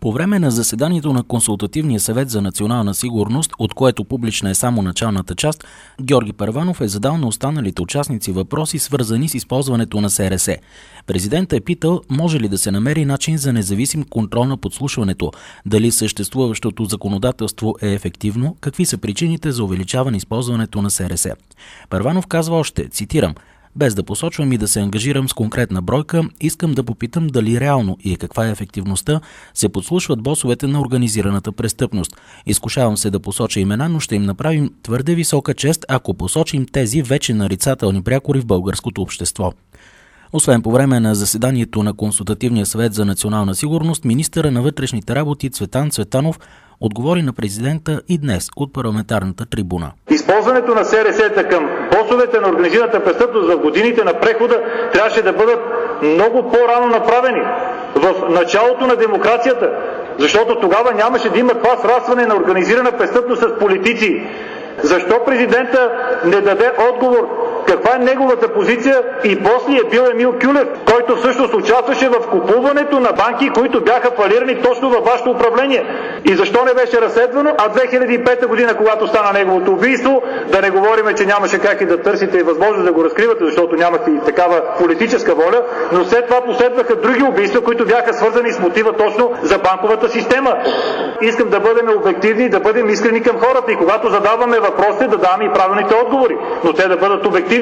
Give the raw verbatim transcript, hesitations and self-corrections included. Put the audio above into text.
По време на заседанието на Консултативния съвет за национална сигурност, от което публична е само началната част, Георги Първанов е задал на останалите участници въпроси, свързани с използването на С Р С. Президентът е питал, може ли да се намери начин за независим контрол на подслушването, дали съществуващото законодателство е ефективно, какви са причините за увеличаване използването на С Р С. Първанов казва още, цитирам, без да посочвам и да се ангажирам с конкретна бройка, искам да попитам дали реално и каква е ефективността се подслушват босовете на организираната престъпност. Изкушавам се да посоча имена, но ще им направим твърде висока чест, ако посочим тези вече нарицателни прякори в българското общество. Освен по време на заседанието на Консултативния съвет за национална сигурност, министъра на вътрешните работи Цветан Цветанов отговори на президента и днес от парламентарната трибуна. Използването на С Р С-та към босовете на организираната престъпност в годините на прехода трябваше да бъдат много по-рано направени, в началото на демокрацията, защото тогава нямаше да има това срастване на организирана престъпност с политици. Защо президента не даде отговор? Каква е неговата позиция? И после е бил Емил Кюлев, който всъщност участваше в купуването на банки, които бяха фалирани точно във вашето управление. И защо не беше разследвано? А две хиляди и пета година, когато стана неговото убийство, да не говорим, че нямаше как и да търсите и възможност да го разкривате, защото нямахте и такава политическа воля, но след това последваха други убийства, които бяха свързани с мотива точно за банковата система. Искам да бъдем обективни, да бъдем искрени към хората и когато задаваме въпросите, да даваме и правилните отговори, но те да бъдат обективни.